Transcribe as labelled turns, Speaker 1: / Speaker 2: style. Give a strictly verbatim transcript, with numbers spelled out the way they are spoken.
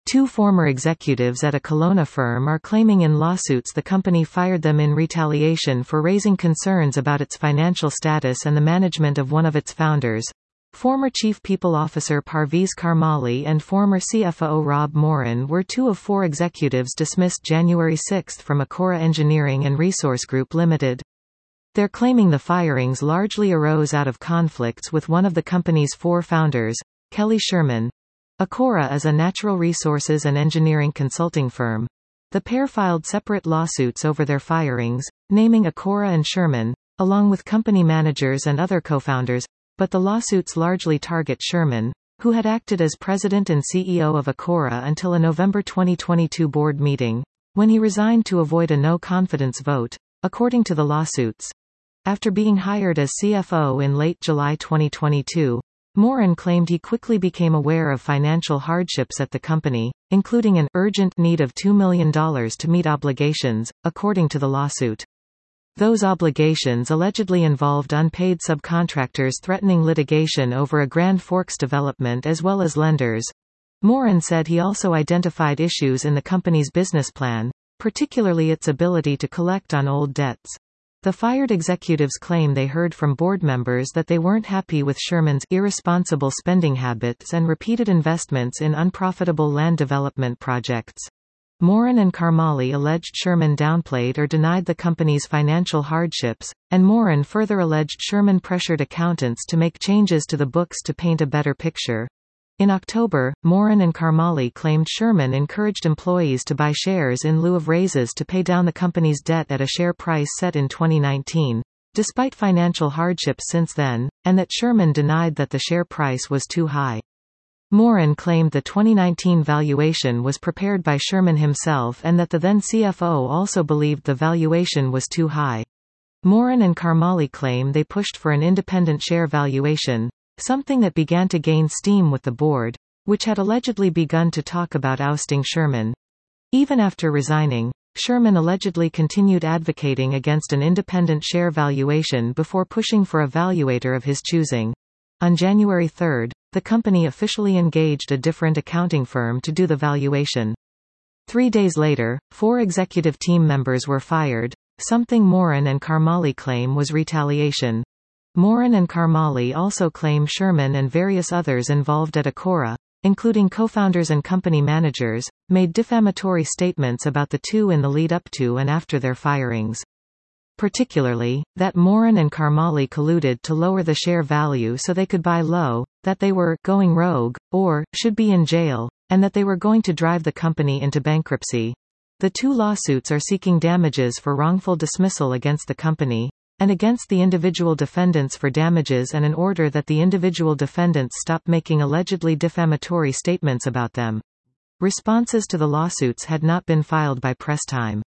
Speaker 1: Two former executives at a Kelowna firm are claiming in lawsuits the company fired them in retaliation for raising concerns about its financial status and the management of one of its founders. Former Chief People Officer Parviz Karmali and former C F O Rob Morin were two of four executives dismissed January sixth from Akora Engineering and Resource Group Limited. They're claiming the firings largely arose out of conflicts with one of the company's four founders, Kelly Sherman. Akora is a natural resources and engineering consulting firm. The pair filed separate lawsuits over their firings, naming Akora and Sherman, along with company managers and other co-founders, but the lawsuits largely target Sherman, who had acted as president and C E O of Akora until a November twenty twenty-two board meeting, when he resigned to avoid a no-confidence vote, according to the lawsuits. After being hired as C F O in late July twenty twenty-two, Morin claimed he quickly became aware of financial hardships at the company, including an urgent need of two million dollars to meet obligations, according to the lawsuit. Those obligations allegedly involved unpaid subcontractors threatening litigation over a Grand Forks development as well as lenders. Morin said he also identified issues in the company's business plan, particularly its ability to collect on old debts. The fired executives claim they heard from board members that they weren't happy with Sherman's irresponsible spending habits and repeated investments in unprofitable land development projects. Morin and Karmali alleged Sherman downplayed or denied the company's financial hardships, and Morin further alleged Sherman pressured accountants to make changes to the books to paint a better picture. In October, Morin and Karmali claimed Sherman encouraged employees to buy shares in lieu of raises to pay down the company's debt at a share price set in twenty nineteen, despite financial hardships since then, and that Sherman denied that the share price was too high. Morin claimed the twenty nineteen valuation was prepared by Sherman himself and that the then C F O also believed the valuation was too high. Morin and Karmali claim they pushed for an independent share valuation, something that began to gain steam with the board, which had allegedly begun to talk about ousting Sherman. Even after resigning, Sherman allegedly continued advocating against an independent share valuation before pushing for a valuator of his choosing. On January third, the company officially engaged a different accounting firm to do the valuation. Three days later, four executive team members were fired, something Morin and Karmali claim was retaliation. Morin and Karmali also claim Sherman and various others involved at Akora, including co-founders and company managers, made defamatory statements about the two in the lead up to and after their firings. Particularly, that Morin and Karmali colluded to lower the share value so they could buy low, that they were going rogue, or should be in jail, and that they were going to drive the company into bankruptcy. The two lawsuits are seeking damages for wrongful dismissal against the company, and against the individual defendants for damages and an order that the individual defendants stop making allegedly defamatory statements about them. Responses to the lawsuits had not been filed by press time.